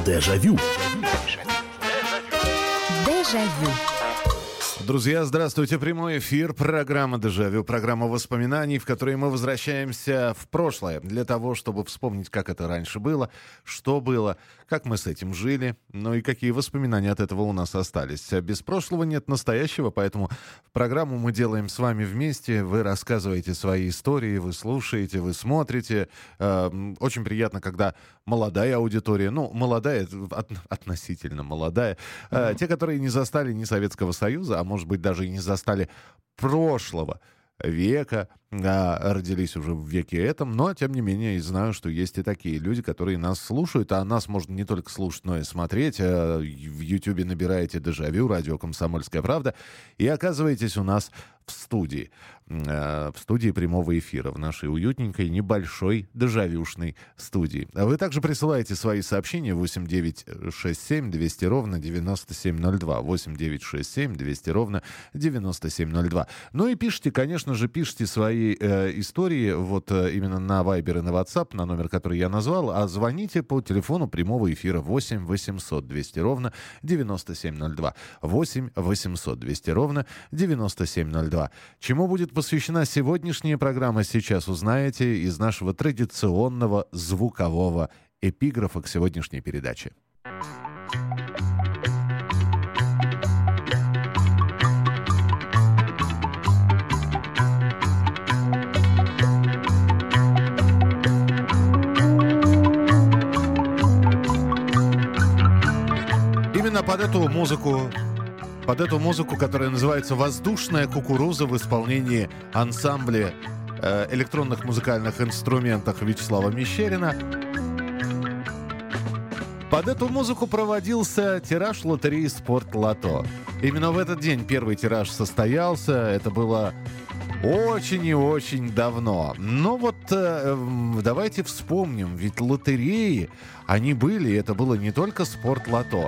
Дежавю. Дежавю. Друзья, здравствуйте. Прямой эфир. Программа «Дежавю». Программа воспоминаний, в которой мы возвращаемся в прошлое для того, чтобы вспомнить, как это раньше было, что было, как мы с этим жили, ну и какие воспоминания от этого у нас остались. Без прошлого нет настоящего, поэтому программу мы делаем с вами вместе. Вы рассказываете свои истории, вы слушаете, вы смотрите. Очень приятно, когда молодая аудитория, молодая, относительно молодая, те, которые не застали ни Советского Союза, а может быть, даже и не застали прошлого века, родились уже в веке этом, но, тем не менее, знаю, что есть и такие люди, которые нас слушают, а нас можно не только слушать, но и смотреть. В Ютьюбе набираете «Дежавю», радио «Комсомольская правда», и оказываетесь у нас в студии прямого эфира, в нашей уютненькой, небольшой дежавюшной студии. А вы также присылаете свои сообщения 8967-200-9702, 8967-200-9702. Ну и пишите, конечно же, пишите свои истории вот именно на Viber и на WhatsApp, на номер, который я назвал, а звоните по телефону прямого эфира 8 800 200 9702, 8 800 200 9702. Чему будет посвящена сегодняшняя программа, сейчас узнаете из нашего традиционного звукового эпиграфа к сегодняшней передаче. Именно под эту музыку, которая называется «Воздушная кукуруза» в исполнении ансамбля электронных музыкальных инструментов Вячеслава Мещерина. Под эту музыку проводился тираж лотереи «Спорт-Лото». Именно в этот день первый тираж состоялся. Это было очень и очень давно. Но вот давайте вспомним, ведь лотереи, они были, это было не только «Спорт-Лото».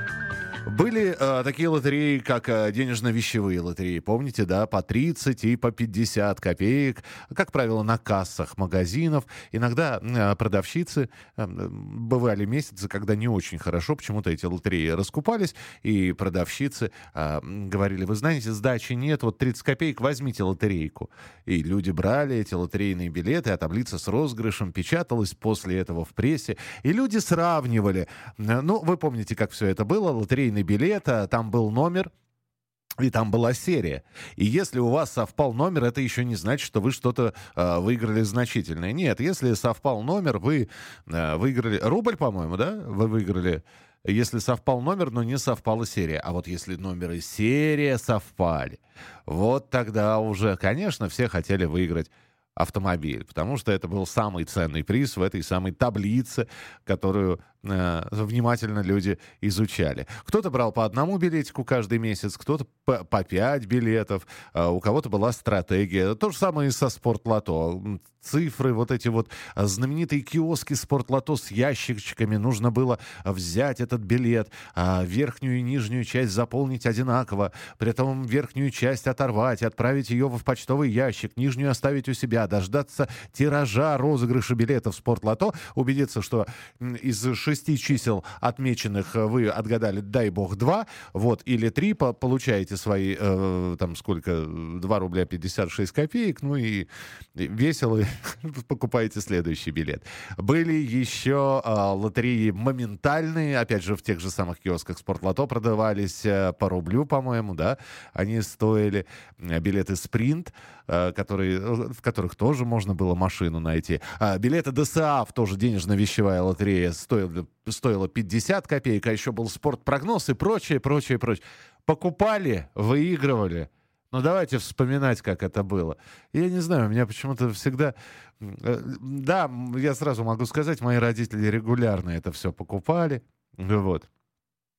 Были такие лотереи, как денежно-вещевые лотереи, помните, да, по 30 и по 50 копеек, как правило, на кассах магазинов. Иногда продавщицы, бывали месяцы, когда не очень хорошо, почему-то эти лотереи раскупались, и продавщицы говорили: вы знаете, сдачи нет, вот 30 копеек, возьмите лотерейку. И люди брали эти лотерейные билеты, а таблица с розыгрышем печаталась после этого в прессе, и люди сравнивали. Ну, вы помните, как все это было, лотерейный билет, там был номер, и там была серия. И если у вас совпал номер, это еще не значит, что вы что-то выиграли значительное. Нет, если совпал номер, вы выиграли рубль, по-моему, да? Вы выиграли, если совпал номер, но не совпала серия. А вот если номер и серия совпали, вот тогда уже, конечно, все хотели выиграть автомобиль, потому что это был самый ценный приз в этой самой таблице, которую внимательно люди изучали. Кто-то брал по одному билетику каждый месяц, кто-то по 5 билетов, у кого-то была стратегия. То же самое и со «Спорт-Лото». Цифры, вот эти вот знаменитые киоски «Спорт-Лото» с ящичками. Нужно было взять этот билет, верхнюю и нижнюю часть заполнить одинаково, при этом верхнюю часть оторвать, отправить ее в почтовый ящик, нижнюю оставить у себя, дождаться тиража розыгрыша билетов «Спорт-Лото», убедиться, что из 6 чисел отмеченных вы отгадали, дай бог, 2, вот, или 3, получаете свои, там, сколько, 2 рубля 56 копеек, ну и весело покупаете следующий билет. Были еще лотереи моментальные, опять же, в тех же самых киосках «Спорт-Лото» продавались по рублю, по-моему, да, они стоили. Билеты «Спринт», в которых тоже можно было машину найти. Билеты ДСАФ, тоже денежно-вещевая лотерея, стоила 50 копеек, а еще был «Спорт-прогноз» и прочее. Покупали, выигрывали. Ну, давайте вспоминать, как это было. Я не знаю, у меня почему-то всегда... Да, я сразу могу сказать, мои родители регулярно это все покупали. Вот.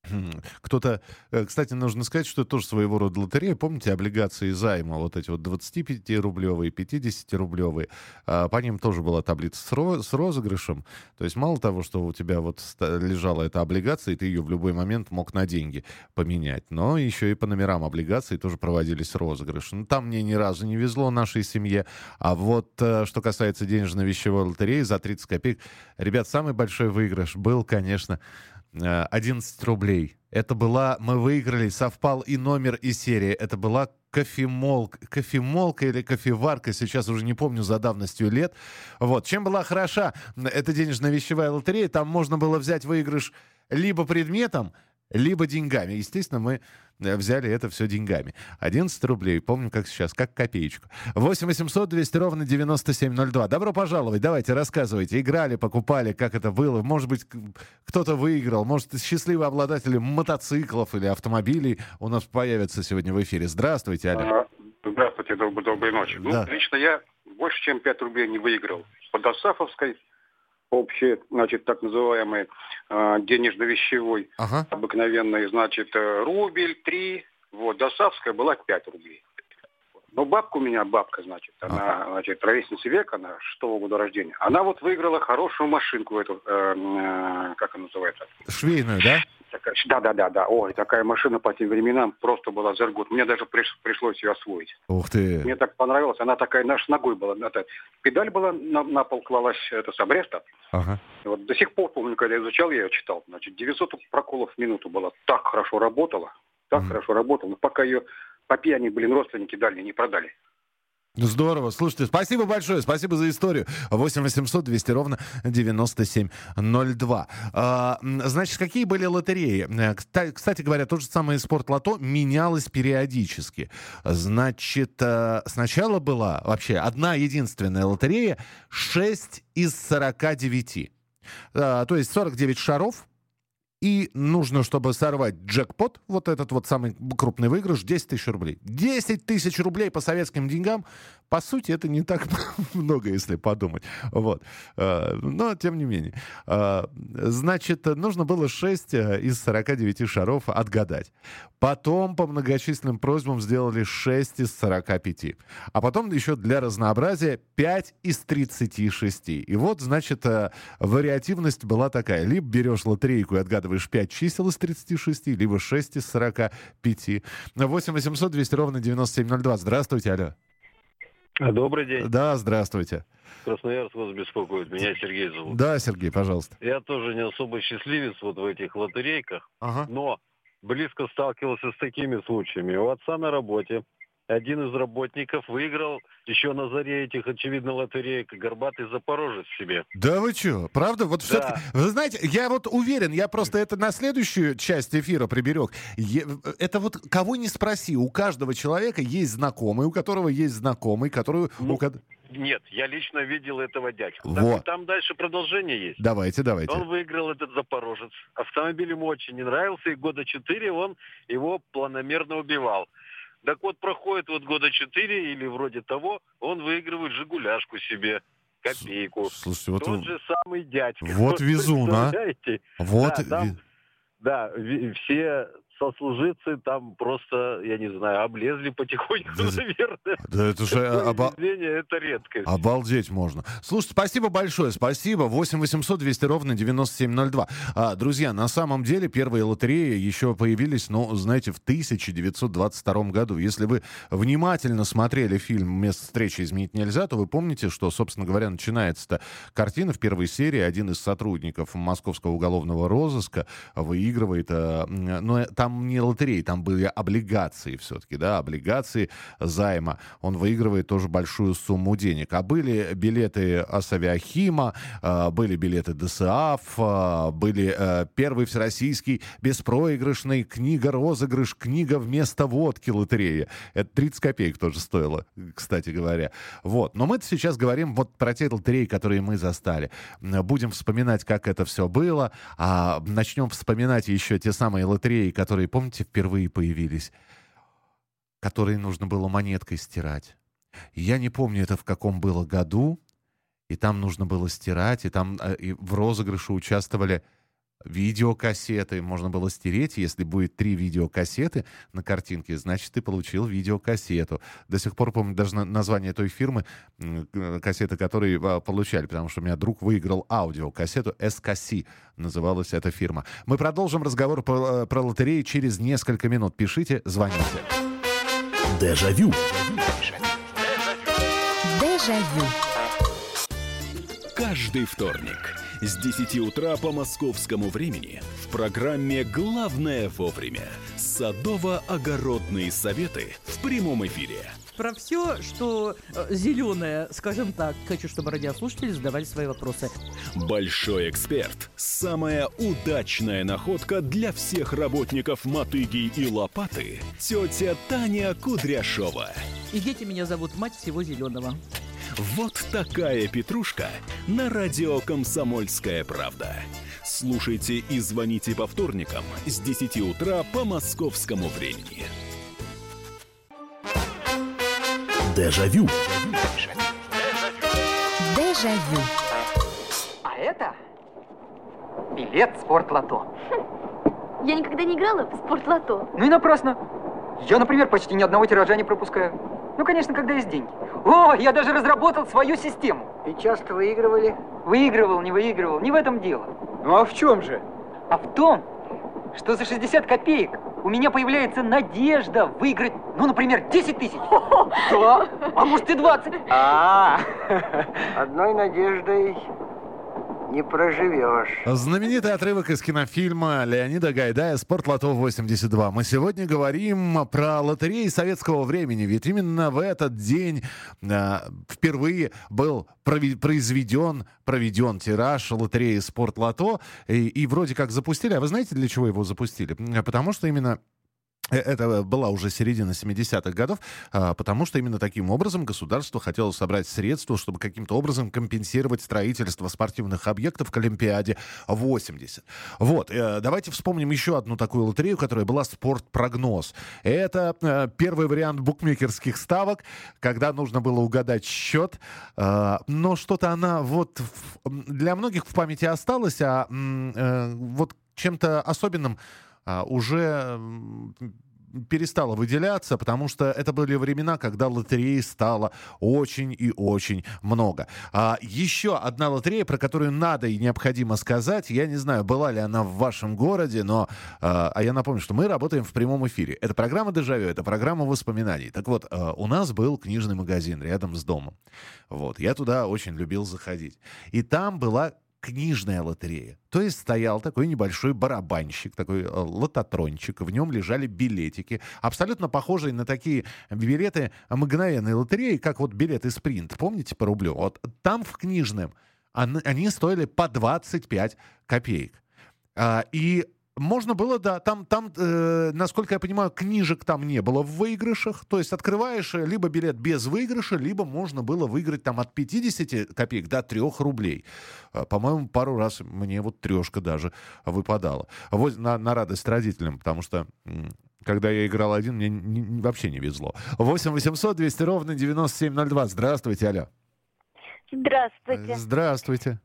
Кто-то, кстати, нужно сказать, что это тоже своего рода лотерея. Помните облигации займа, вот эти вот 25-рублевые, 50-рублевые? По ним тоже была таблица с розыгрышем. То есть мало того, что у тебя вот лежала эта облигация, и ты ее в любой момент мог на деньги поменять, но еще и по номерам облигаций тоже проводились розыгрыши. Ну, там мне ни разу не везло нашей семье. А вот что касается денежно-вещевой лотереи за 30 копеек, ребят, самый большой выигрыш был, конечно, 11 рублей. Мы выиграли, совпал и номер, и серия. Это была кофемолка или кофеварка, сейчас уже не помню за давностью лет. Вот. Чем была хороша эта денежно-вещевая лотерея? Там можно было взять выигрыш либо предметом, либо деньгами. Естественно, мы взяли это все деньгами. 11 рублей, помню, как сейчас, как копеечку. 8 800 200 ровно 9702. Добро пожаловать, давайте, рассказывайте. Играли, покупали, как это было? Может быть, кто-то выиграл, может, счастливые обладатели мотоциклов или автомобилей у нас появятся сегодня в эфире. Здравствуйте, Аля. Здравствуйте, доброй ночи. Да. Ну, лично я больше, чем 5 рублей не выиграл. По Досафовской, общей, значит, так называемой денежно-вещевой, обыкновенной, значит, рубль, 3. Вот, Досафская была 5 рублей. Но бабка у меня, значит, она, значит, ровесница века, она 6-го года рождения. Она вот выиграла хорошую машинку эту, как она называется? Швейную, да? Да. Ой, такая машина по тем временам просто была зергут. Мне даже пришлось ее освоить. Ух ты. Мне так понравилось. Она такая, наш ногой была. Педаль была, на пол клалась с обреста. Ага. Вот до сих пор помню, когда я изучал, я ее читал. Значит, 900 проколов в минуту было. Так хорошо работала. Хорошо работала. Но пока ее по пьяни, родственники дальние не продали. Здорово. Слушайте, спасибо большое. Спасибо за историю. 8 800 200 ровно 9702. Значит, какие были лотереи? Кстати говоря, то же самое спортлото менялось периодически. Значит, сначала была вообще одна единственная лотерея 6 из 49. То есть 49 шаров. И нужно, чтобы сорвать джекпот, вот этот вот самый крупный выигрыш, 10 тысяч рублей. 10 тысяч рублей по советским деньгам, по сути, это не так много, если подумать. Вот. Но, тем не менее. Значит, нужно было 6 из 49 шаров отгадать. Потом по многочисленным просьбам сделали 6 из 45. А потом еще для разнообразия 5 из 36. И вот, значит, вариативность была такая. Либо берешь лотерейку и отгадываешь 5 чисел из 36, либо 6 из 45. 8 800 200 ровно 9702. Здравствуйте, алло. Добрый день. Да, здравствуйте. Красноярск вас беспокоит. Меня Сергей зовут. Да, Сергей, пожалуйста. Я тоже не особо счастливец вот в этих лотерейках, но близко сталкивался с такими случаями. У отца на работе один из работников выиграл еще на заре этих, очевидно, лотереек горбатый запорожец себе. Да вы что? Правда? Вот все-таки, вы знаете, я вот уверен, я просто это на следующую часть эфира приберег. Это вот кого не спроси, у каждого человека есть знакомый, у которого есть знакомый, который... Нет, я лично видел этого дядьку. Вот. Там дальше продолжение есть. Давайте. Он выиграл этот запорожец. Автомобиль ему очень не нравился, и года 4 он его планомерно убивал. Так вот, проходит вот года 4 или вроде того, он выигрывает «Жигуляшку» себе, копейку. Слушайте, вот тот же самый дядька. Вот везун, а? Вот. Да, все сослуживцы там просто, я не знаю, облезли потихоньку, наверное. Да это же это редкость. Обалдеть можно. Слушайте, спасибо большое, спасибо. 8 800 200 ровно 9702. Друзья, на самом деле первые лотереи еще появились, знаете, в 1922 году. Если вы внимательно смотрели фильм «Место встречи изменить нельзя», то вы помните, что, собственно говоря, начинается-то картина в первой серии. Один из сотрудников московского уголовного розыска выигрывает, но там не лотереи, там были облигации все-таки, да, облигации займа. Он выигрывает тоже большую сумму денег. А были билеты Асавиахима, были билеты ДСАФ, были первый всероссийский беспроигрышный книга-розыгрыш, книга вместо водки лотерея. Это 30 копеек тоже стоило, кстати говоря. Вот. Но мы сейчас говорим вот про те лотереи, которые мы застали. Будем вспоминать, как это все было. Начнем вспоминать еще те самые лотереи, которые, помните, впервые появились, которые нужно было монеткой стирать. Я не помню, это в каком было году, и там нужно было стирать, и там и в розыгрыше участвовали видеокассеты можно было стереть. Если будет 3 видеокассеты на картинке, значит, ты получил видеокассету. До сих пор помню даже название той фирмы, кассеты которые получали, потому что у меня друг выиграл аудиокассету. SKC называлась эта фирма. Мы продолжим разговор про лотереи через несколько минут. Пишите, звоните. Дежавю. Дежавю. Каждый вторник с 10 утра по московскому времени в программе «Главное вовремя» садово-огородные советы в прямом эфире. Про все, что зеленое, скажем так. Хочу, чтобы радиослушатели задавали свои вопросы. Большой эксперт. Самая удачная находка для всех работников мотыги и лопаты. Тетя Таня Кудряшова. И дети меня зовут мать всего зеленого. Вот такая петрушка на радио «Комсомольская правда». Слушайте и звоните по вторникам с 10 утра по московскому времени. Дежавю. Дежавю. А это билет Спортлото. Я никогда не играла в Спортлото. Ну и напрасно. Я, например, почти ни одного тиража не пропускаю. Ну, конечно, когда есть деньги. О, я даже разработал свою систему. И часто выигрывали? Выигрывал, не выигрывал, не в этом дело. Ну а в чем же? А в том, что за 60 копеек у меня появляется надежда выиграть, ну, например, 10 тысяч. Да, а может и 20. Одной надеждой не проживешь. Знаменитый отрывок из кинофильма Леонида Гайдая «Спортлото-82». Мы сегодня говорим про лотереи советского времени, ведь именно в этот день впервые был проведен тираж лотереи «Спортлото», и вроде как запустили. А вы знаете, для чего его запустили? Потому что именно... Это была уже середина 70-х годов, потому что именно таким образом государство хотело собрать средства, чтобы каким-то образом компенсировать строительство спортивных объектов к Олимпиаде 80. Вот, давайте вспомним еще одну такую лотерею, которая была «Спортпрогноз». Это первый вариант букмекерских ставок, когда нужно было угадать счет, но что-то она вот для многих в памяти осталась, а вот чем-то особенным уже перестала выделяться, потому что это были времена, когда лотерей стало очень и очень много. Еще одна лотерея, про которую надо и необходимо сказать, я не знаю, была ли она в вашем городе, но я напомню, что мы работаем в прямом эфире. Это программа «Дежавю», это программа воспоминаний. Так вот, у нас был книжный магазин рядом с домом. Вот, я туда очень любил заходить. И там была книжная лотерея. То есть стоял такой небольшой барабанщик, такой лототрончик, в нем лежали билетики, абсолютно похожие на такие билеты мгновенной лотереи, как вот билеты «Спринт». Помните, по рублю? Вот там в книжном они стоили по 25 копеек. И можно было, да, там, насколько я понимаю, книжек там не было в выигрышах. То есть открываешь либо билет без выигрыша, либо можно было выиграть там от 50 копеек до 3 рублей. По-моему, пару раз мне вот 3 даже выпадала. Вот на радость родителям, потому что... Когда я играл один, мне вообще не везло. 8 800 200 ровно 9702. Здравствуйте, алло. Здравствуйте. Здравствуйте.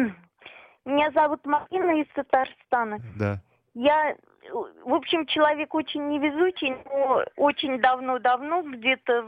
Меня зовут Марина из Татарстана. Да. Я, в общем, человек очень невезучий, но очень давно-давно, где-то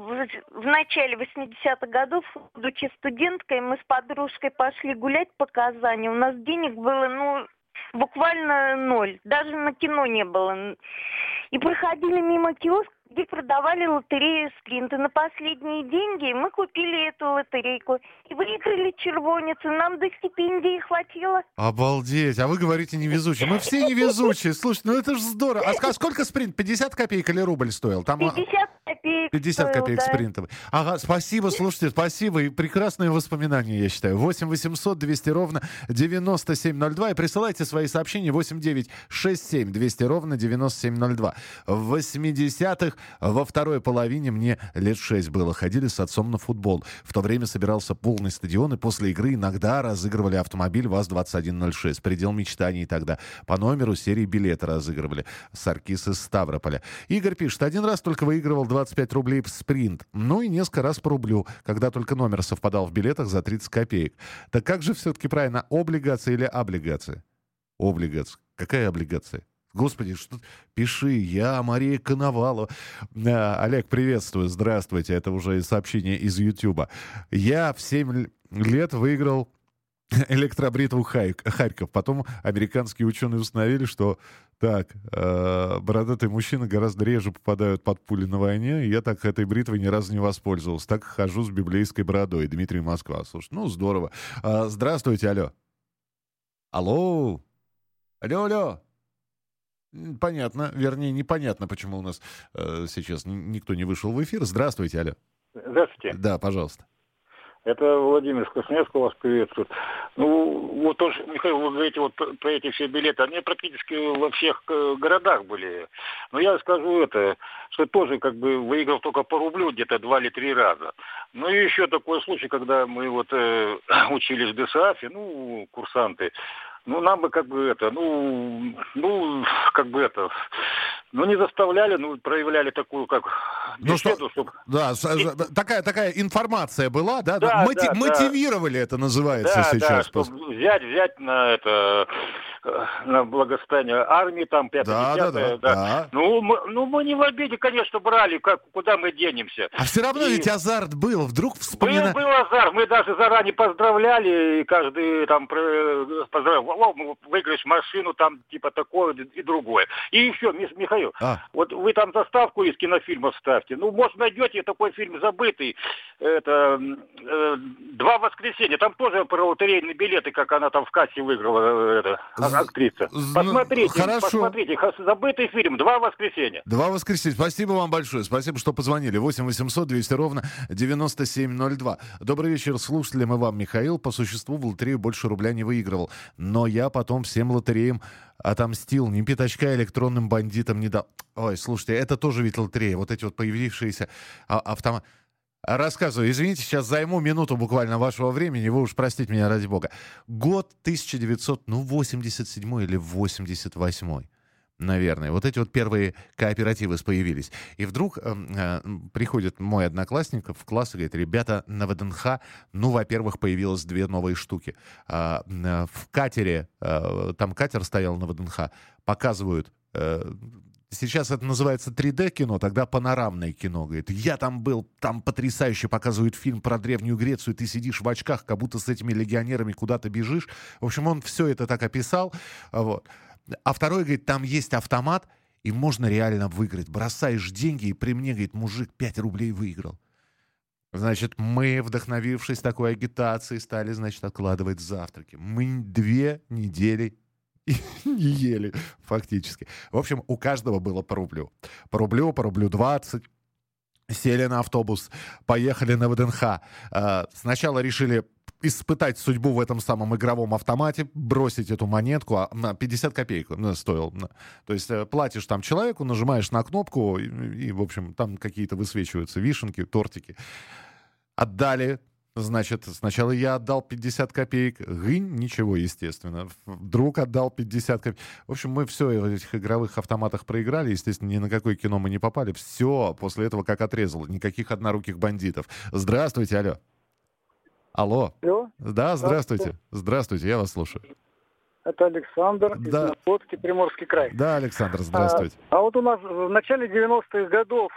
в начале 80-х годов, будучи студенткой, мы с подружкой пошли гулять по Казани. У нас денег было, буквально 0. Даже на кино не было. И проходили мимо киоска, где продавали лотерею «Спринт». И на последние деньги мы купили эту лотерейку. И выиграли червонец. И нам до стипендии хватило. Обалдеть. А вы говорите невезучие. Мы все невезучие. Слушайте, это же здорово. А сколько «Спринт»? 50 копеек или рубль стоил? Там... 50 копеек 50 стоил, копеек да. «Спринтовый». Ага, спасибо, слушайте, спасибо. И прекрасные воспоминания, я считаю. 8 800 200 ровно 9702. И присылайте свои сообщения 8 9 6 7 200 ровно 9702. В 80-х, во второй половине, мне лет 6 было, ходили с отцом на футбол. В то время собирался полный стадион, и после игры иногда разыгрывали автомобиль ВАЗ-2106. Предел мечтаний тогда. По номеру серии билеты разыгрывали. Саркис из Ставрополя. Игорь пишет, один раз только выигрывал 25 рублей в «Спринт». Ну и несколько раз по рублю, когда только номер совпадал в билетах за 30 копеек. Так как же все-таки правильно, облигация или облигация? Облигация. Какая облигация? Господи, что... Пиши, я Мария Коновалова. Олег, приветствую, здравствуйте. Это уже сообщение из Ютуба. Я в 7 лет выиграл электробритву Харьков. Потом американские ученые установили, что бородатые мужчины гораздо реже попадают под пули на войне, и я так этой бритвой ни разу не воспользовался. Так хожу с библейской бородой. Дмитрий, Москва. Слушай, здорово. Здравствуйте, алло. Алло. Алло. Понятно. Вернее, непонятно, почему у нас сейчас никто не вышел в эфир. Здравствуйте, алло. Здравствуйте. Да, пожалуйста. Это Владимир Скоснецкий вас приветствует. Вот тоже, Михаил, вы говорите вот про эти все билеты, они практически во всех городах были. Но я скажу что тоже как бы выиграл только по рублю где-то 2 или 3 раза. Ну и еще такой случай, когда мы учились в ДСАФе, курсанты. Нам бы не заставляли, проявляли такую, беседу, чтобы... Да, такая информация была, да? Мотивировали это называется сейчас. Да, чтобы взять на благосостояние армии, там, 5-10. Да. Мы не в обиде, конечно, брали, куда мы денемся. А все равно ведь азарт был, вдруг вспоминаем... Был азарт, мы даже заранее поздравляли, и каждый там поздравлял, выиграешь машину, там, типа такое и другое. И еще, Михаил, вот вы там заставку из кинофильмов ставьте, может, найдете такой фильм забытый, «Два воскресенья», там тоже про лотерейные билеты, как она там в кассе выиграла, актриса. Посмотрите, забытый фильм «Два воскресенья». «Два воскресенья». Спасибо вам большое. Спасибо, что позвонили. 8-800-200-97-02. Добрый вечер слушателям и вам, Михаил. По существу в лотерею больше рубля не выигрывал. Но я потом всем лотереям отомстил. Ни пятачка электронным бандитам не дал. Ой, слушайте, это тоже ведь лотерея. Вот эти вот появившиеся автоматы. Рассказываю. Извините, сейчас займу минуту буквально вашего времени. Вы уж простите меня, ради бога. Год 1987 или 88, наверное. Вот эти вот первые кооперативы появились. И вдруг приходит мой одноклассник в класс и говорит: ребята, на ВДНХ, во-первых, появилось 2 новые штуки. В катере, там катер стоял на ВДНХ, показывают... Сейчас это называется 3D-кино, тогда панорамное кино. Говорит, я там был, там потрясающе показывают фильм про Древнюю Грецию, ты сидишь в очках, как будто с этими легионерами куда-то бежишь. В общем, он все это так описал. Вот. А второй, говорит, там есть автомат, и можно реально выиграть. Бросаешь деньги, и при мне, говорит, мужик 5 рублей выиграл. Значит, мы, вдохновившись такой агитацией, стали, откладывать завтраки. Мы 2 недели не ели, фактически. В общем, у каждого было по рублю. По рублю 20. Сели на автобус, поехали на ВДНХ. Сначала решили испытать судьбу в этом самом игровом автомате, бросить эту монетку, 50 копеек стоил. То есть платишь там человеку, нажимаешь на кнопку, и в общем, там какие-то высвечиваются вишенки, тортики. Отдали. Значит, сначала я отдал 50 копеек. Ничего, естественно. Друг отдал 50 копеек. В общем, мы все в этих игровых автоматах проиграли. Естественно, ни на какое кино мы не попали. Все после этого как отрезало. Никаких одноруких бандитов. Здравствуйте, алло. Алло. Алло. Да, здравствуйте. Здравствуйте, я вас слушаю. Это Александр из Находки, Приморский край. Да, Александр, здравствуйте. А вот у нас в начале 90-х годов,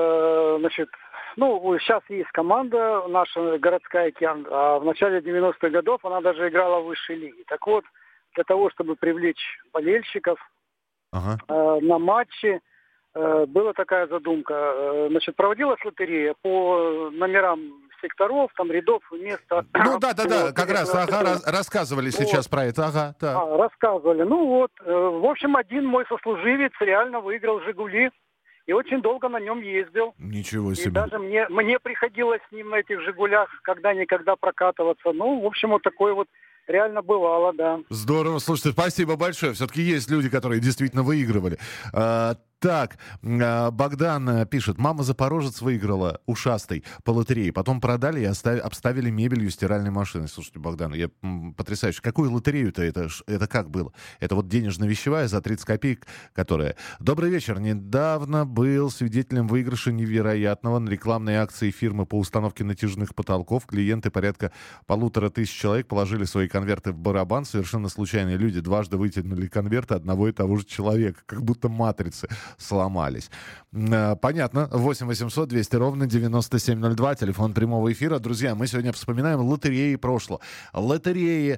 сейчас есть команда наша городская «Океан», а в начале 90-х годов она даже играла в высшей лиге. Так вот, для того, чтобы привлечь болельщиков на матчи, была такая задумка. Проводилась лотерея по номерам секторов, там рядов, места. Как раз рассказывали сейчас про это. Рассказывали. В общем, один мой сослуживец реально выиграл «Жигули». И очень долго на нем ездил. Ничего себе. И даже мне приходилось с ним на этих «Жигулях» когда-никогда прокатываться. В общем, вот такое вот реально бывало, да. Здорово. Слушайте, спасибо большое. Все-таки есть люди, которые действительно выигрывали. Так, Богдан пишет, мама Запорожец выиграла ушастой по лотерее, потом продали и обставили мебелью стиральной машины. Слушайте, Богдан, я потрясающе. Какую лотерею-то это как было? Это вот денежно-вещевая за 30 копеек, которая... Добрый вечер. Недавно был свидетелем выигрыша невероятного на рекламной акции фирмы по установке натяжных потолков. Клиенты порядка 1500 человек положили свои конверты в барабан. Совершенно случайные люди дважды вытянули конверты одного и того же человека, как будто матрицы сломались. Понятно. 8 800 200 ровно 9702. Телефон прямого эфира. Друзья, мы сегодня вспоминаем лотереи прошлого. Лотереи.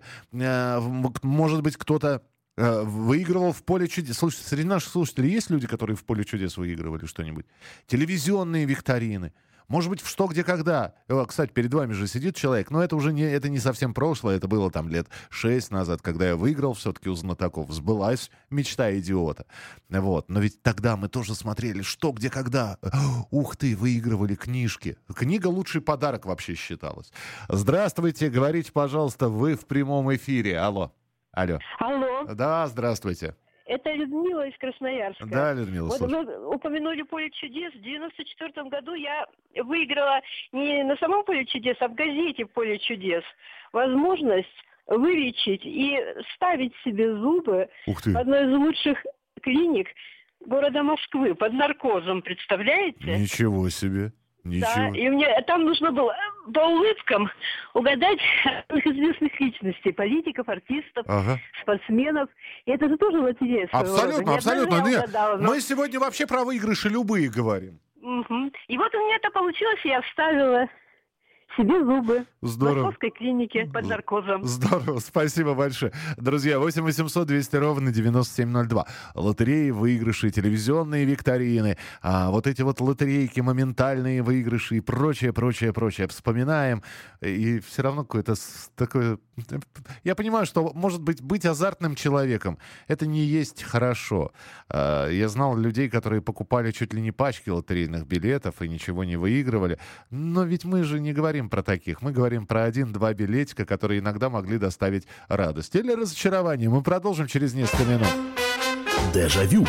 Может быть, кто-то выигрывал в поле чудес. Слушайте, среди наших слушателей есть люди, которые в поле чудес выигрывали что-нибудь? Телевизионные викторины. Может быть, в «Что, где, когда». Кстати, перед вами же сидит человек, но это уже не совсем прошлое, это было там лет 6 назад, когда я выиграл все-таки у знатоков. Сбылась мечта идиота. Вот. Но ведь тогда мы тоже смотрели «Что, где, когда». Ух ты, выигрывали книжки. Книга — лучший подарок вообще считалась. Здравствуйте, говорите, пожалуйста, вы в прямом эфире. Алло. Алло. Да, здравствуйте. Это Людмила из Красноярска. Да, Людмила, вот слушай. вы упомянули «Поле чудес». В 94 году я выиграла не на самом «Поле чудес», а в газете «Поле чудес» возможность вылечить и ставить себе зубы в одной из лучших клиник города Москвы под наркозом, представляете? Ничего себе. Ничего. Да, и мне там нужно было по улыбкам угадать известных личностей, политиков, артистов, спортсменов. И это же тоже лотерея. Абсолютно, абсолютно. Нет. Мы сегодня вообще про выигрыши любые говорим. Угу. И вот у меня это получилось, я вставила себе зубы. Здорово. В московской клинике под наркозом. Здорово, спасибо большое. Друзья, 8 800 200 ровно 9702. Лотереи, выигрыши, телевизионные викторины, вот эти вот лотерейки, моментальные выигрыши и прочее. Вспоминаем, и все равно какое-то такое... Я понимаю, что, может быть азартным человеком это не есть хорошо. Я знал людей, которые покупали чуть ли не пачки лотерейных билетов и ничего не выигрывали. Но ведь мы же не говорим про таких. Мы говорим про 1-2 билетика, которые иногда могли доставить радость или разочарование. Мы продолжим через несколько минут. Дежавю.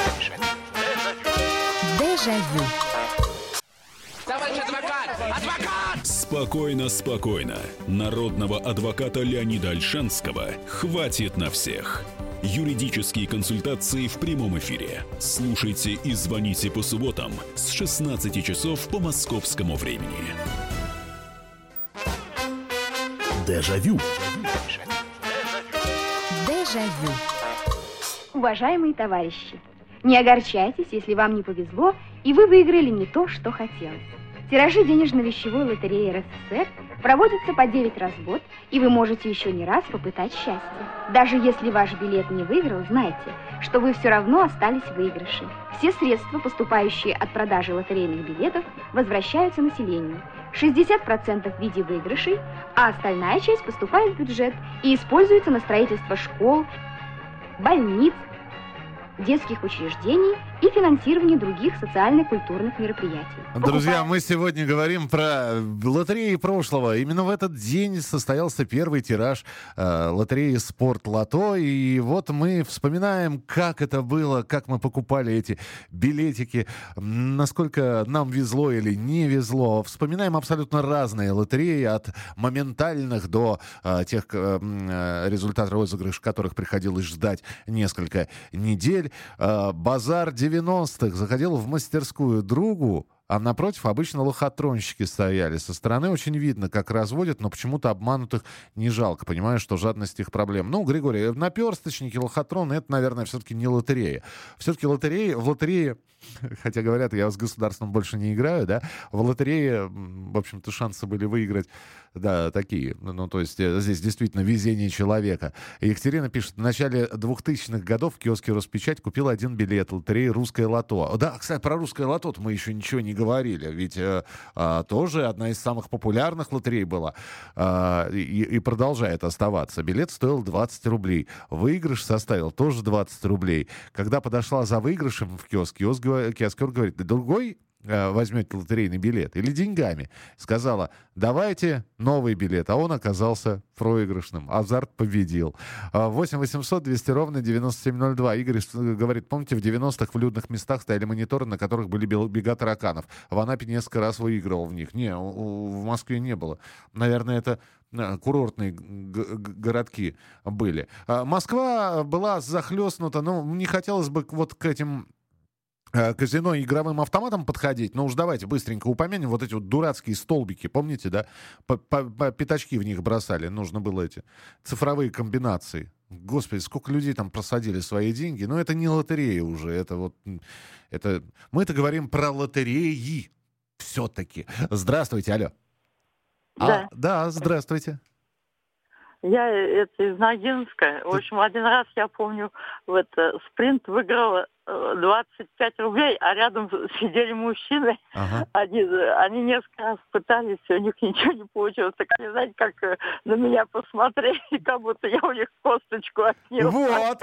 Дежавю. Товарищ адвокат! Адвокат! Спокойно. Народного адвоката Леонида Ольшанского хватит на всех. Юридические консультации в прямом эфире. Слушайте и звоните по субботам с 16 часов по московскому времени. Дежавю. Дежавю. Уважаемые товарищи, не огорчайтесь, если вам не повезло, и вы выиграли не то, что хотелось. Тиражи денежно-вещевой лотереи РСФСР проводятся по 9 раз в год, и вы можете еще не раз попытать счастье. Даже если ваш билет не выиграл, знайте, что вы все равно остались в выигрыше. Все средства, поступающие от продажи лотерейных билетов, возвращаются населению. 60% в виде выигрышей, а остальная часть поступает в бюджет и используется на строительство школ, больниц, детских учреждений и финансирование других социально-культурных мероприятий. Друзья, мы сегодня говорим про лотереи прошлого. Именно в этот день состоялся первый тираж лотереи «Спорт Лото». И вот мы вспоминаем, как это было, как мы покупали эти билетики, насколько нам везло или не везло. Вспоминаем абсолютно разные лотереи, от моментальных до тех результатов розыгрыша, которых приходилось ждать несколько недель. Базар 90-х. Заходил в мастерскую другу, а напротив обычно лохотронщики стояли. Со стороны очень видно, как разводят, но почему-то обманутых не жалко. Понимаю, что жадность их проблем. Ну, Григорий, наперсточники, лохотроны — это, наверное, все-таки не лотерея. Все-таки в лотерее, хотя говорят, я с государством больше не играю, да, в лотерее, в общем-то, шансы были выиграть, да, такие. Ну, то есть здесь действительно везение человека. Екатерина пишет, в начале 2000-х годов в киоске «Роспечать» купил один билет лотереи «Русское лото». Да, кстати, про «Русское лото» мы еще ничего не говорили, ведь тоже одна из самых популярных лотерей была и продолжает оставаться. Билет стоил 20 рублей. Выигрыш составил тоже 20 рублей. Когда подошла за выигрышем в киоск, киоскер говорит, другой возьмете лотерейный билет или деньгами. Сказала, давайте новый билет. А он оказался проигрышным. Азарт победил. 8 800 200 ровно 9702. Игорь говорит, помните, в 90-х в людных местах стояли мониторы, на которых были бега тараканов. В Анапе несколько раз выигрывал в них. Не, в Москве не было. Наверное, это курортные городки были. Москва была захлестнута, ну, не хотелось бы вот к этим казино и игровым автоматам подходить, но уж давайте быстренько упомянем вот эти вот дурацкие столбики, помните, да? По пятачки в них бросали, нужно было эти цифровые комбинации. Господи, сколько людей там просадили свои деньги. Но это не лотерея уже, это вот... Мы-то говорим про лотереи все-таки. Здравствуйте, алло. Да. Да, здравствуйте. Я из Ногинска. В общем, один раз, я помню, спринт выиграла 25 рублей, а рядом сидели мужчины. Ага. Они несколько раз пытались, у них ничего не получилось. Так они, знаете, как на меня посмотрели, как будто я у них косточку отняла. Вот.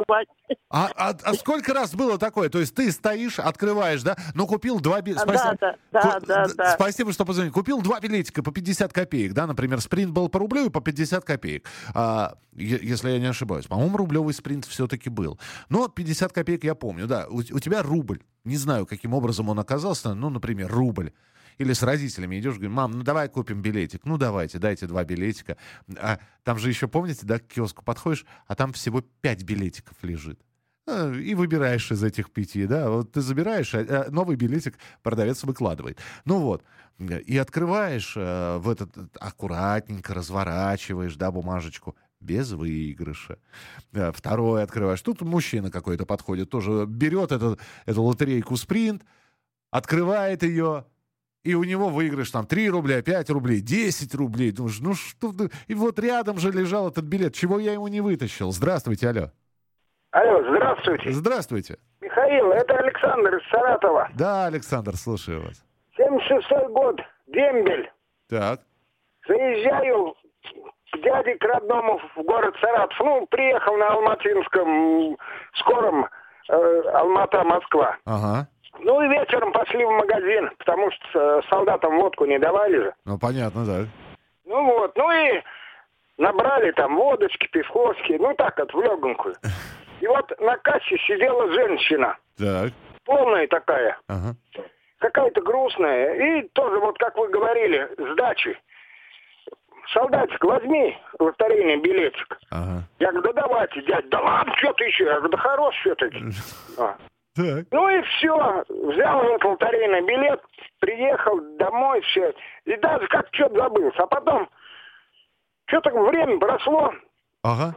А сколько раз было такое? То есть ты стоишь, открываешь, да? Ну, купил 2 билетика. Да. Спасибо, что позвонили. Купил 2 билетика по 50 копеек, да? Например, спринт был по рублю и по 50 копеек. Если я не ошибаюсь. По-моему, рублевый спринт все-таки был. Но 50 копеек я помню, да. У тебя рубль. Не знаю, каким образом он оказался. Ну, например, рубль. Или с родителями идешь, говоришь, мам, ну давай купим билетик. Ну давайте, дайте 2 билетика. А там же еще, помните, да, к киоску подходишь, а там всего 5 билетиков лежит. И выбираешь из этих 5, да. Вот ты забираешь, а новый билетик продавец выкладывает. Ну вот. И открываешь аккуратненько разворачиваешь, да, бумажечку. Без выигрыша. Второй открываешь. Тут мужчина какой-то подходит, тоже берет эту лотерейку «Спринт», открывает ее, и у него выигрыш там 3 рубля, 5 рублей, 10 рублей. Думаешь, ну что ты... И вот рядом же лежал этот билет. Чего я его не вытащил? Здравствуйте, алло. Алло, здравствуйте. Здравствуйте. Михаил, это Александр из Саратова. Да, Александр, слушаю вас. 76-й год, дембель. Так. Заезжаю к дяде, к родному в город Саратов. Ну, приехал на Алматинском скором Алмата-Москва. Ага. Ну и вечером пошли в магазин, потому что солдатам водку не давали же. Ну, понятно, да. Ну вот, ну и набрали там водочки, пивковски, ну так, в легонькую. И вот на кассе сидела женщина. Так. Полная такая. Ага. Какая-то грустная. И тоже, вот как вы говорили, сдачи. Солдатик, возьми лотерейный билетик. Ага. Я говорю, да давайте, дядь. Да ладно, что ты еще? Я говорю, да хорош все-таки. Так. Ну и все. Взял этот лотерейный билет, приехал домой, все. И даже как что-то забылся. А потом, что-то время прошло. Ага.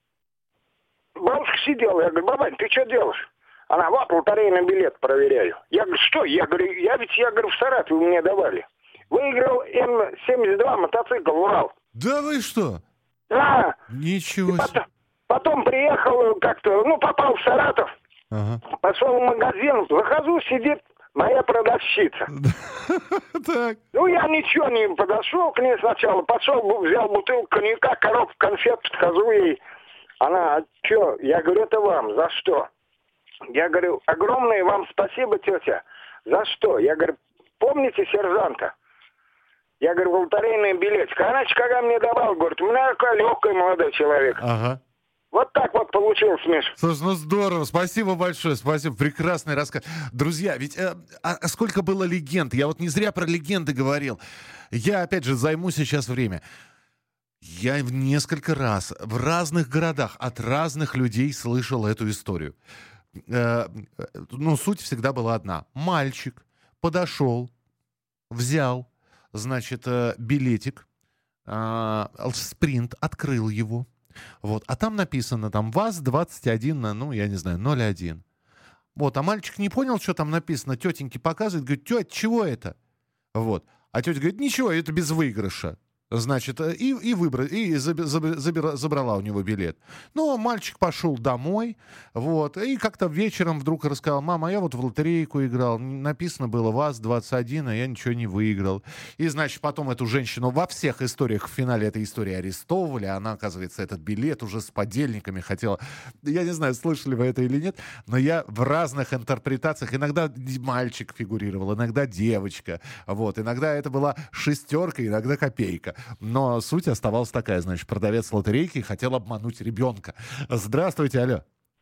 Бабушка сидела. Я говорю, бабань, ты что делаешь? Она, вот лотерейный билет проверяю. Я говорю, что? Я говорю, в Саратове мне давали. Выиграл М-72 мотоцикл «Урал». Да вы что? Да. Ничего себе. Потом приехал как-то, попал в Саратов. Ага. Пошел в магазин, захожу, сидит моя продавщица. Так. Ну, я ничего не подошел к ней сначала. Пошел, взял бутылку коньяка, коробку конфет, подхожу ей. Она, а что? Я говорю, это вам, за что? Я говорю, огромное вам спасибо, тетя. За что? Я говорю, помните сержанта? Я говорю, лотерейный билетик. Она когда мне давал, говорит, у меня такой легкий молодой человек. Ага. Вот так вот получилось, Миш. Слушай, ну здорово, спасибо большое, спасибо, прекрасный рассказ. Друзья, ведь сколько было легенд, я вот не зря про легенды говорил. Я, опять же, займу сейчас время. Я несколько раз в разных городах от разных людей слышал эту историю. Суть всегда была одна. Мальчик подошел, взял, значит, билетик, спринт, открыл его. Вот. А там написано, ВАЗ-21, я не знаю, 01. Вот. А мальчик не понял, что там написано. Тетеньке показывает, говорит, тетя, чего это? Вот. А тетя говорит, ничего, это без выигрыша. Значит, забрала у него билет. Но мальчик пошел домой, вот, и как-то вечером вдруг рассказал: мама, я вот в лотерейку играл, написано было ВАЗ-21, а я ничего не выиграл. И, значит, потом эту женщину во всех историях, в финале этой истории арестовывали, она, оказывается, этот билет уже с подельниками хотела. Я не знаю, слышали вы это или нет, но я в разных интерпретациях, иногда мальчик фигурировал, иногда девочка, вот, иногда это была шестерка, иногда копейка. Но суть оставалась такая, значит, продавец лотерейки хотел обмануть ребенка. Здравствуйте, алло.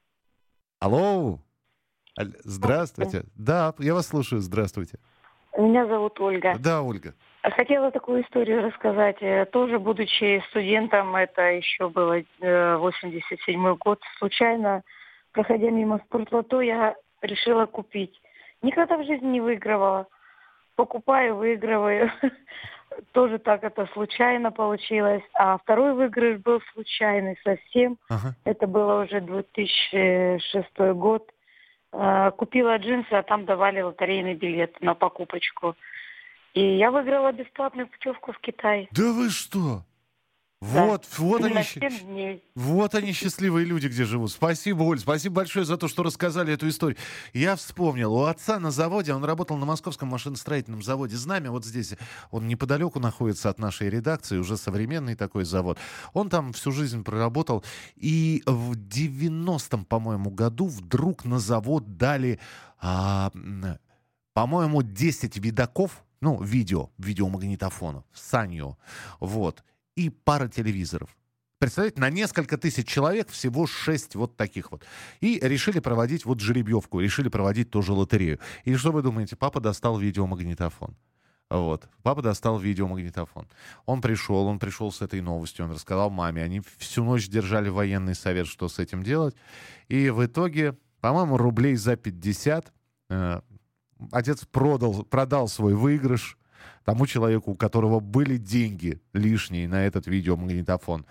Алло. Здравствуйте. Да, я вас слушаю, здравствуйте. Меня зовут Ольга. Да, Ольга. Хотела такую историю рассказать. Тоже, будучи студентом, это еще было 87-й год, случайно, проходя мимо спортлото, я решила купить. Никогда в жизни не выигрывала. Покупаю, выигрываю. Тоже так это случайно получилось. А второй выигрыш был случайный совсем. Ага. Это было уже 2006 год. Купила джинсы, а там давали лотерейный билет на покупочку. И я выиграла бесплатную путевку в Китай. Да вы что? Да. Вот они счастливые люди, где живут. Спасибо, Оль, спасибо большое за то, что рассказали эту историю. Я вспомнил, у отца на заводе, он работал на московском машиностроительном заводе «Знамя», вот здесь, он неподалеку находится от нашей редакции, уже современный такой завод. Он там всю жизнь проработал, и в 90-м, по-моему, году вдруг на завод дали, по-моему, 10 видаков, видеомагнитофонов, Санью, вот, и пара телевизоров. Представляете, на несколько тысяч человек всего 6 вот таких вот. И решили проводить вот жеребьевку, решили проводить тоже лотерею. И что вы думаете? Папа достал видеомагнитофон. Вот. Папа достал видеомагнитофон. Он пришел с этой новостью, он рассказал маме. Они всю ночь держали военный совет, что с этим делать. И в итоге, по-моему, рублей за 50 отец продал свой выигрыш тому человеку, у которого были деньги лишние на этот видеомагнитофон.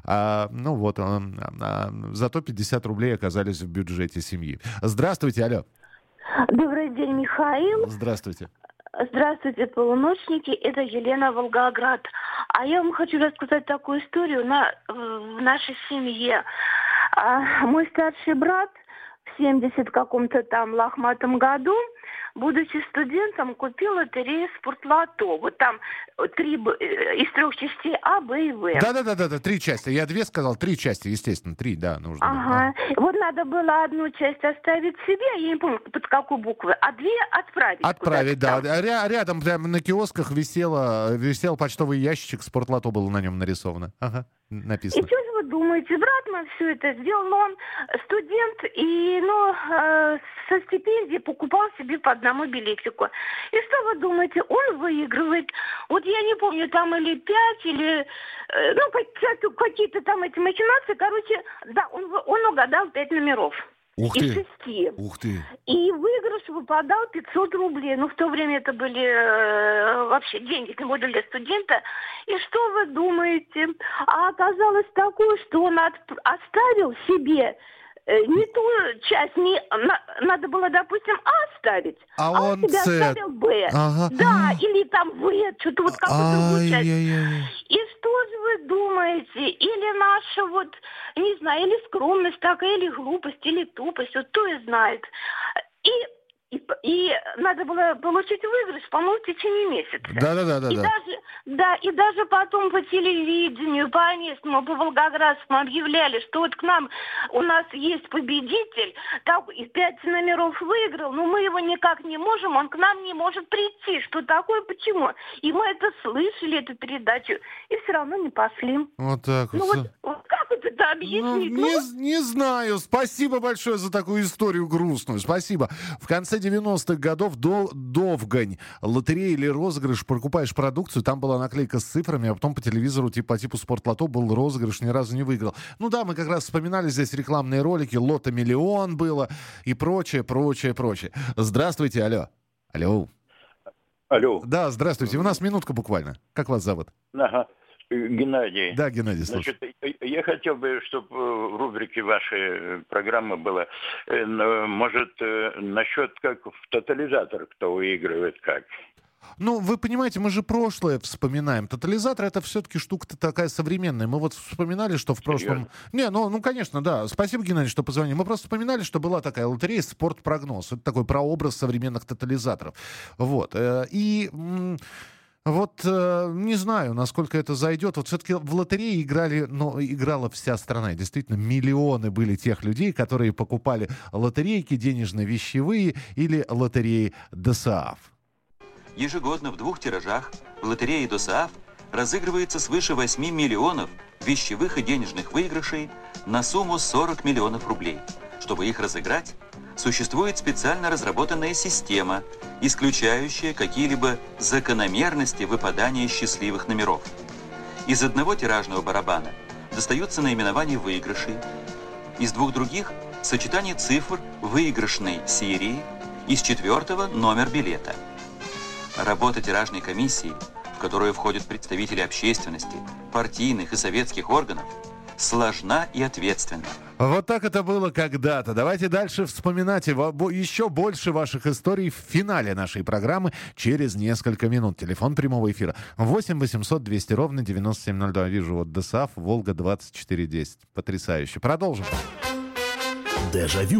Зато 50 рублей оказались в бюджете семьи. Здравствуйте, алло. Добрый день, Михаил. Здравствуйте. Здравствуйте, полуночники. Это Елена, Волгоград. А я вам хочу рассказать такую историю в нашей семье. Мой старший брат в 70 каком-то там лохматом году, будучи студентом, купил лотерею «Спортлото». Вот там 3 из 3 частей А, Б и В. Да, 3 части. Я 2 сказал, 3 части, естественно. 3, да, нужно. Ага. Вот надо было одну часть оставить себе, я не помню, под какой буквы, а 2 отправить. Отправить, да. Рядом прямо на киосках висел почтовый ящичек, «Спортлото» было на нем нарисовано. Ага, написано. И что же вы думаете? Брат мой все это сделал, но он студент и, со стипендии покупал себе по одному билетику. И что вы думаете? Он выигрывает. Вот я не помню, там или 5, или... какие-то там эти махинации. Короче, да, он угадал 5 номеров. Из 6. Ух ты! И выигрыш выпадал 500 рублей. В то время это были вообще деньги, тем более для студента. И что вы думаете? А оказалось такое, что он оставил себе не ту часть, надо было, допустим, А оставить, а он себе оставил Б. Ага. Да, или там В, что-то вот какую-то другую часть. И что же вы думаете? Или наша не знаю, или скромность такая, или глупость, или тупость, кто и знает. И надо было получить выигрыш, по-моему, в течение месяца. И даже потом по телевидению, по местному, по волгоградскому объявляли, что вот у нас есть победитель, так, и 5 номеров выиграл, но мы его никак не можем, он к нам не может прийти. Что такое, почему? И мы это слышали, эту передачу, и все равно не пошли. Вот так вот. Как вот это объяснить? Не знаю. Спасибо большое за такую историю грустную. Спасибо. В конце 90-х годов Довгань. Лотерея или розыгрыш, покупаешь продукцию, там была наклейка с цифрами, а потом по телевизору по типу «Спортлото» был розыгрыш, ни разу не выиграл. Мы как раз вспоминали здесь рекламные ролики, «Лото-миллион» было и прочее. Здравствуйте, алло. Алло. Да, здравствуйте. У нас минутка буквально. Как вас зовут? Ага. Геннадий. Да, Геннадий, слушай. Значит, я хотел бы, чтобы в рубрике вашей программы было, может, насчет как в тотализатор, кто выигрывает как. Ну, вы понимаете, мы же прошлое вспоминаем. Тотализатор — это все-таки штука-то такая современная. Мы вот вспоминали, что в прошлом... Не, ну, конечно, да. Спасибо, Геннадий, что позвонил. Мы просто вспоминали, что была такая лотерея «Спортпрогноз». Это такой прообраз современных тотализаторов. Вот. Вот не знаю, насколько это зайдет. Вот все-таки в лотерее играла вся страна. И действительно, миллионы были тех людей, которые покупали лотерейки денежно-вещевые или лотереи ДОСААФ. Ежегодно в 2 тиражах в лотерее ДОСААФ разыгрывается свыше 8 миллионов вещевых и денежных выигрышей на сумму 40 миллионов рублей. Чтобы их разыграть, существует специально разработанная система, исключающая какие-либо закономерности выпадания счастливых номеров. Из одного тиражного барабана достаются наименования выигрышей, из 2 других – сочетание цифр выигрышной серии, из 4-го – номер билета. Работа тиражной комиссии, в которую входят представители общественности, партийных и советских органов, сложна и ответственна. Вот так это было когда-то. Давайте дальше вспоминать еще больше ваших историй в финале нашей программы через несколько минут. Телефон прямого эфира 8 800 200 ровно 9702. Вижу, вот ДОСААФ, Волга 2410. Потрясающе. Продолжим. Дежавю.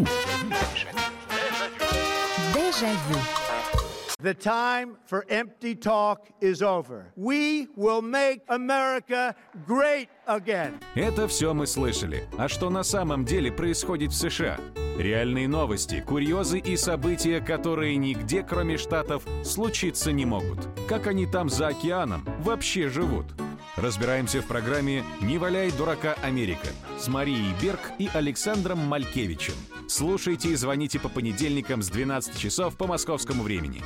Дежавю. The time for empty talk is over. We will make America great again. Это все мы слышали. А что на самом деле происходит в США? Реальные новости, курьезы и события, которые нигде, кроме Штатов, случиться не могут. Как они там за океаном вообще живут? Разбираемся в программе «Не валяй дурака, Америка» с Марией Берг и Александром Малькевичем. Слушайте и звоните по понедельникам с 12 часов по московскому времени.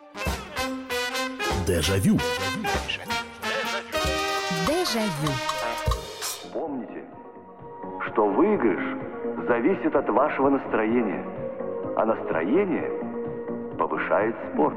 Дежавю. Дежавю. Помните, что выигрыш зависит от вашего настроения, а настроение повышает спорт.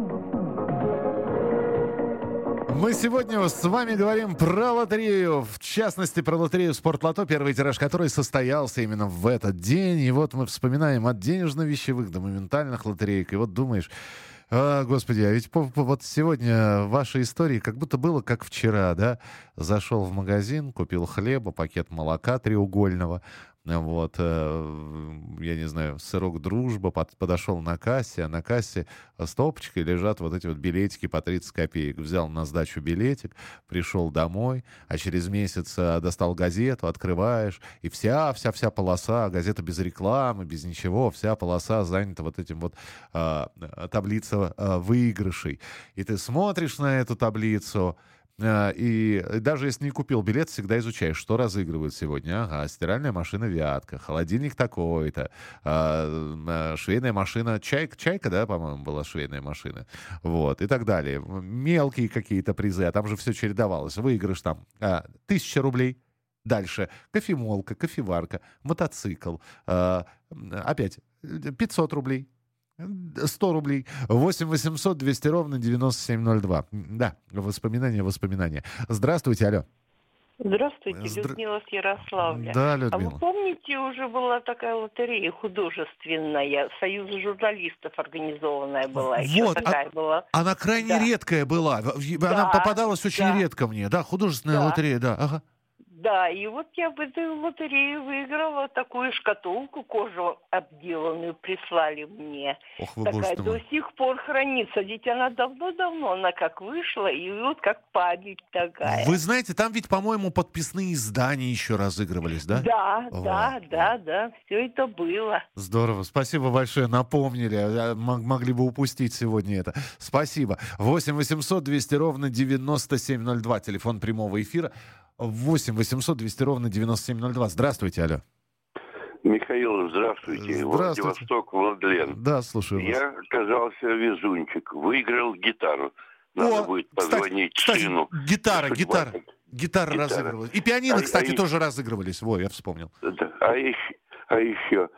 Мы сегодня с вами говорим про лотерею, в частности, про лотерею «Спортлото», первый тираж которой состоялся именно в этот день. И вот мы вспоминаем от денежно-вещевых до моментальных лотереек. И вот думаешь, господи, а ведь вот сегодня ваши истории как будто было как вчера, да? Зашел в магазин, купил хлеба, пакет молока треугольного, вот, я не знаю, сырок «Дружба», подошел на кассе, а на кассе стопочкой лежат вот эти вот билетики по 30 копеек. Взял на сдачу билетик, пришел домой, а через месяц достал газету, открываешь, и вся полоса, газета без рекламы, без ничего, вся полоса занята вот этим вот таблица выигрышей. И ты смотришь на эту таблицу, и даже если не купил билет, всегда изучаешь, что разыгрывают сегодня. Ага, стиральная машина «Вятка», холодильник такой-то, швейная машина «Чайка», да, по-моему, была швейная машина. Вот, и так далее. Мелкие какие-то призы, а там же все чередовалось. Выигрыш там 1000 рублей. Дальше кофемолка, кофеварка, мотоцикл. Опять 500 рублей. 100 рублей. 8 800 200 ровно 9702. Да, воспоминания. Здравствуйте, алло. Здравствуйте, Людмила с Ярославля. Да, Людмила. А вы помните, уже была такая лотерея художественная, Союза журналистов организованная была. Еще такая была. Она крайне редкая была. Она попадалась очень редко мне. Да, художественная лотерея, да. Ага. Да, и вот я в этой лотерее выиграла такую шкатулку, кожу обделанную, прислали мне. Ох, вы, такая до сих пор хранится. Ведь она давно-давно, она как вышла, и вот как память такая. Вы знаете, там ведь, по-моему, подписные издания еще разыгрывались, да? Да, все это было. Здорово, спасибо большое, напомнили. Могли бы упустить сегодня это. Спасибо. 8 800 200 ровно 9702, телефон прямого эфира. 8 800 200 ровно 9702. Здравствуйте, алло. Михаил, здравствуйте. Владивосток, Владлен. Да, слушаю вас. Я оказался везунчик. Выиграл гитару. Надо будет позвонить сыну. Гитара разыгрывалась. И пианино, кстати, тоже разыгрывались. Во, я вспомнил. А еще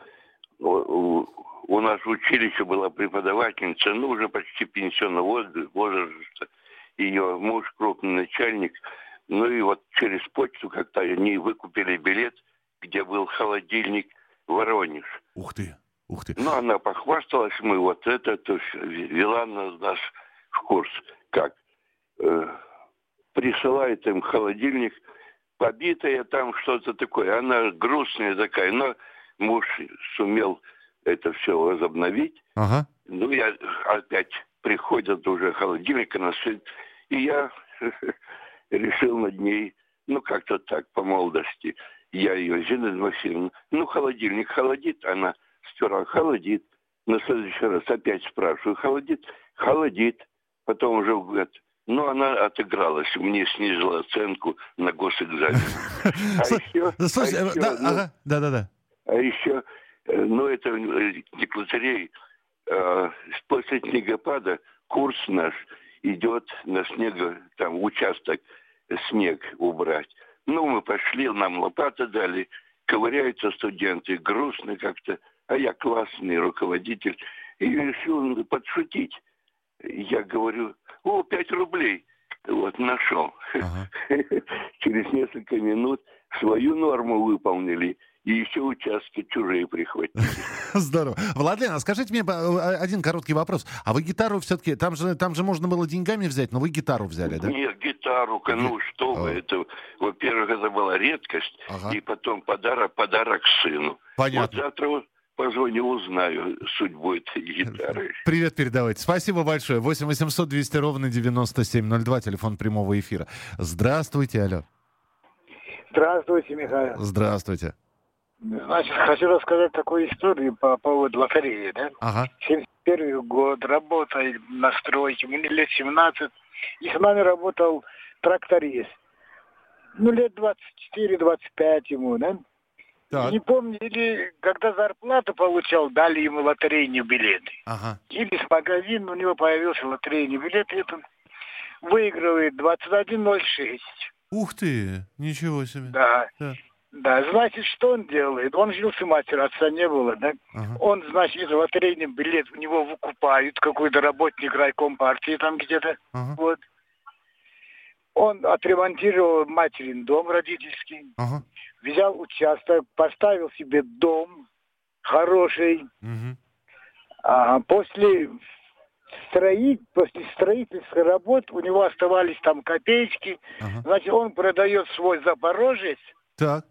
у нас в училище была преподавательница, уже почти пенсионного возраста. Ее муж крупный начальник. Ну и вот через почту как-то они выкупили билет, где был холодильник Воронеж. Ух ты. Ну, она похвасталась, мы вот это, то есть вела нас в курс, как присылает им холодильник, побитая там что-то такое. Она грустная такая, но муж сумел это все возобновить. Ага. Ну, я опять приходят уже холодильник, и я решил над ней, ну, как-то так, по молодости. Я ее, Зинаида Максимовна, ну, холодильник холодит, она сперва холодит. На следующий раз опять спрашиваю, холодит? Холодит. Потом уже говорит, ну, она отыгралась, мне снизила оценку на госэкзамен. А еще, ну, это не к лотерее, после снегопада курс наш идет на снег, там, участок, снег убрать. Ну, мы пошли, нам лопаты дали, ковыряются студенты, грустно как-то, а я классный руководитель, и решил подшутить. Я говорю, 5 рублей, вот, нашел. Через несколько минут свою норму выполнили, и еще участки чужие прихватили. Здорово. Владлен, а скажите мне один короткий вопрос. А вы гитару все-таки, там же можно было деньгами взять, но вы гитару взяли, да? Нет, гитару, ну что вы, это, во-первых, это была редкость, и потом подарок сыну. Понятно. Вот завтра позвоню, узнаю судьбу этой гитары. Привет передавайте. Спасибо большое. 8 800 200 ровно 9702, телефон прямого эфира. Здравствуйте, алло. Здравствуйте, Михаил. Здравствуйте. Значит, хочу рассказать такую историю по поводу лотереи, да? Ага. 71 год, работал на стройке, мне лет 17, и с нами работал тракторист. Ну, лет 24-25 ему, да? Так. Не помню, или когда зарплату получал, дали ему лотерейные билеты. Ага. Или с магазина у него появился лотерейный билет, и это выигрывает 21.06. Ух ты, ничего себе. Да. Да, значит, что он делает? Он жил с матерью, отца не было, да? Он, значит, лотерейный билет у него выкупают, какой-то работник райком партии там где-то, вот. Он отремонтировал материн дом родительский, взял участок, поставил себе дом хороший. А после строительных работ у него оставались там копеечки. Значит, он продает свой Запорожец. Так.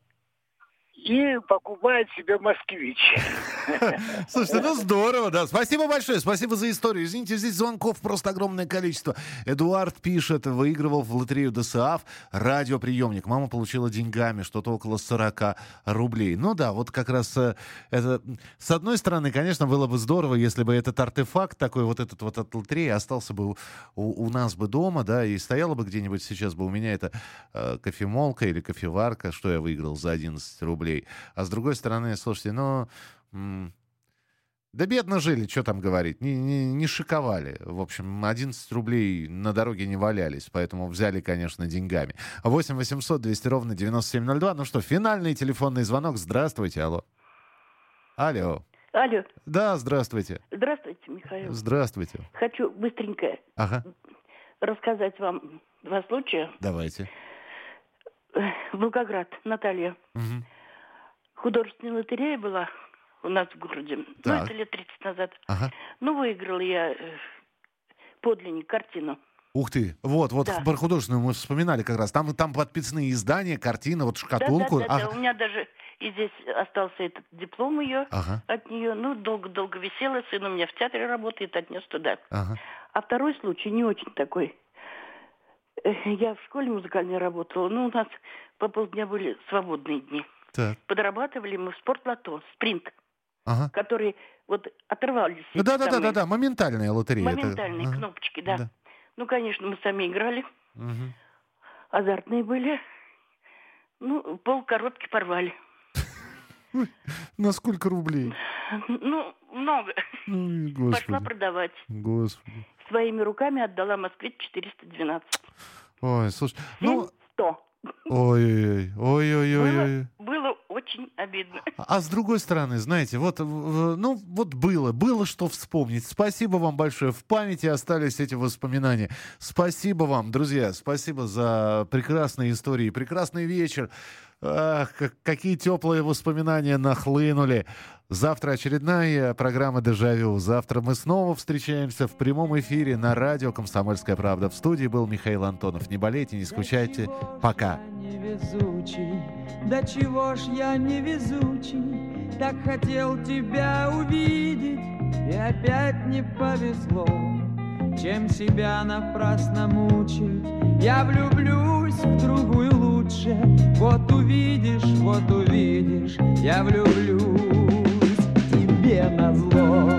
И покупает себе москвич. Слушайте, ну здорово, да. Спасибо большое, спасибо за историю. Извините, здесь звонков просто огромное количество. Эдуард пишет, выигрывал в лотерею ДОСААФ радиоприемник. Мама получила деньгами, что-то около 40 рублей. Ну да, вот как раз это... С одной стороны, конечно, было бы здорово, если бы этот артефакт такой, вот этот вот от лотереи остался бы у нас бы дома, да, и стояла бы где-нибудь сейчас бы у меня эта кофемолка или кофеварка, что я выиграл за 11 рублей. А с другой стороны, слушайте, ну... Да бедно жили, что там говорить. Не шиковали. В общем, 11 рублей на дороге не валялись, поэтому взяли, конечно, деньгами. 8 800 200 ровно 9702. Ну что, финальный телефонный звонок. Здравствуйте, алло. Алло. Алло. Да, здравствуйте. Здравствуйте, Михаил. Здравствуйте. Хочу быстренько рассказать вам два случая. Давайте. Волгоград, Наталья. Художественная лотерея была у нас в городе. Так. Ну, это лет 30 назад. Ну, выиграла я подлинник, картину. Ух ты, вот, да. Про художественную мы вспоминали как раз. Там подписаны издания, картина, вот шкатулку. Да. У меня даже и здесь остался этот диплом ее от нее. Ну, долго-долго висела. Сын у меня в театре работает, отнес туда. А второй случай не очень такой. Я в школе музыкальной работала. Ну, у нас по полдня были свободные дни. Так. Подрабатывали мы в спортлото, спринт, который вот оторвались. Да, моментальная лотерея. Моментальные кнопочки, да. Ну, конечно, мы сами играли. Азартные были. Ну, полкоробки порвали. На сколько рублей? Ну, много. Пошла продавать. Господи. Своими руками отдала Москве 412. Ой, слушай, 100. Ой-ой-ой. Было очень обидно. А с другой стороны, знаете, вот было что вспомнить. Спасибо вам большое. В памяти остались эти воспоминания. Спасибо вам, друзья. Спасибо за прекрасные истории, прекрасный вечер. Ах, какие теплые воспоминания нахлынули. Завтра очередная программа «Дежавю». Завтра мы снова встречаемся в прямом эфире на радио «Комсомольская правда». В студии был Михаил Антонов. Не болейте, не скучайте. Пока. Невезучий, да чего ж я невезучий, так хотел тебя увидеть, и опять не повезло. Чем себя напрасно мучить, я влюблюсь в другую лучше. Вот увидишь, я влюблюсь тебе назло.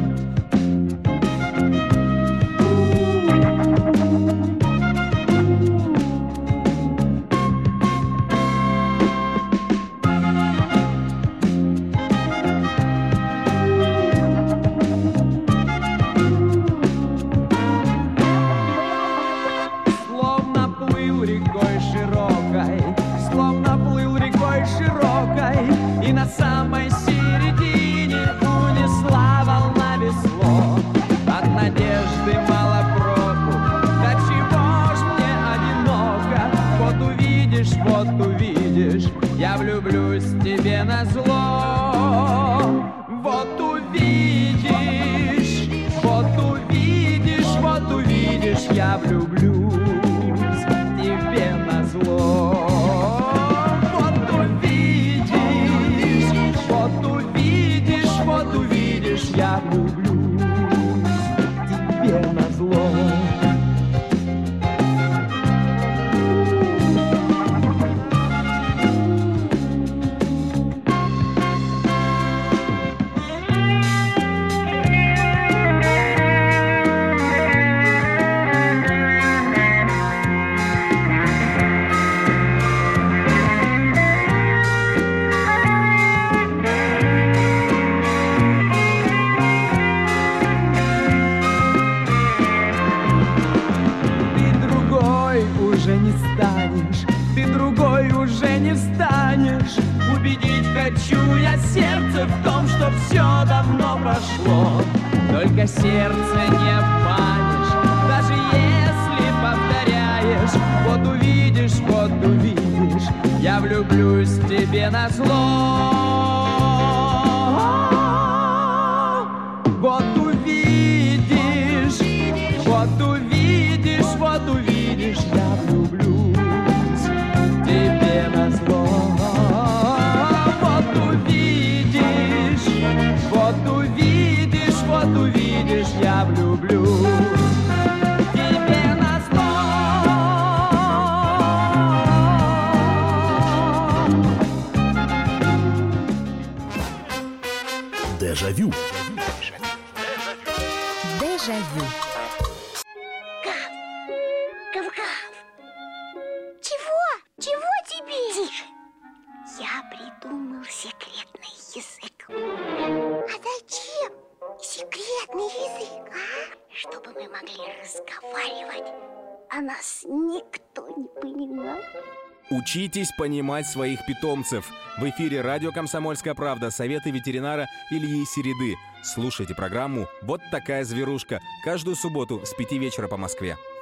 И на самой середине унесла волна весло. От надежды мало проку, да чего ж мне одиноко. Вот увидишь, я влюблюсь тебе назло. Вот увидишь, я влюблюсь тебе назло. Я влюблюсь тебе назло. Ты другой уже не встанешь. Убедить хочу я сердце в том, что все давно прошло. Только сердце не обманешь, даже если повторяешь. Вот увидишь, я влюблюсь тебе назло. Вот увидишь, я влюблюсь тебе назло. Вот увидишь, я влюблюсь тебе назло. Дежавю. Дежавю. Чего тебе? Тише. Я придумал секретный язык. А зачем секретный язык, а? Чтобы мы могли разговаривать, а нас никто не понимал. Учитесь понимать своих питомцев. В эфире радио «Комсомольская правда». Советы ветеринара Ильи Середы. Слушайте программу «Вот такая зверушка» каждую субботу с 5 вечера по Москве.